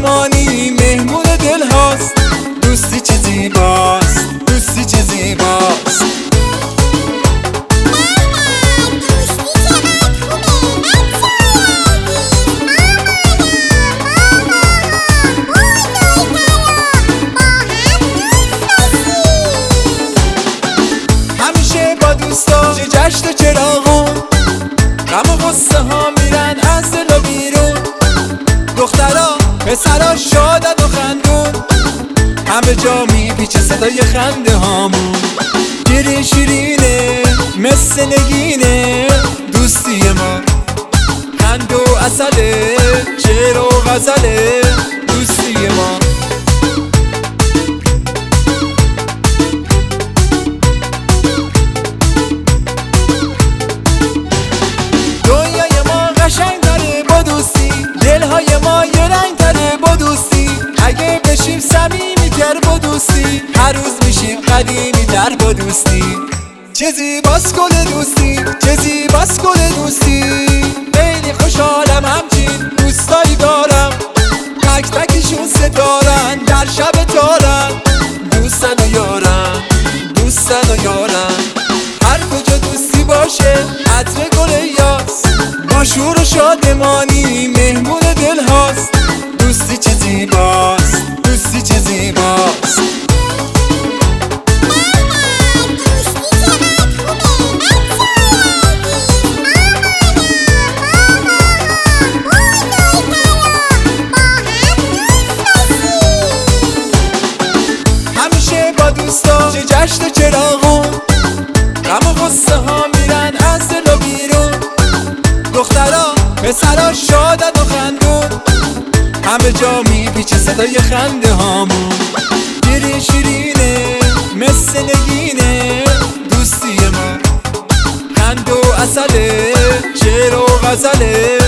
شادمانی مهمون دل هاست. دوستی چه زیباست، دوستی چه زیباست. همیشه با دوستا چه جشن و چراغون، غم و غصه ها میرن از دل و بیرون. دخترا پسرا شادن و خندون، همه جا میپیچه صدای خنده هامون. شیرین شیرینه مثل نگینه دوستی ما، خند و عسله شعر و غزله دوستی ما. دنیای ما قشنگ تره با دوستی، دلهای ما یه رنگ تره با دوستی. اگه بشیم صمیمی تر با دوستی، هر روز میشیم قدیمی تر با دوستی. چه زیباست گل دوستی، چه زیباست گل دوستی. خیلی خوشحالم همچین دوستایی دارم، تک تکشون ستارن در شب تارن. دوستن و یارن، دوستن و یارن. هر کجا دوستی باشه عطر گل یاس، با شور و شادمانی مهمون دل هاست. دوستی چه زیباست، دوستی چه زیباست. همیشه با دوستا چه جشن و چراغون، غم و غصه ها میرن از دل و بیرون. دخترا پسرا شادن و خندون، همه جا میپیچه صدای خنده هامون. شیرین شیرینه مثل نگینه دوستی ما، خند و عسله شعر و غزله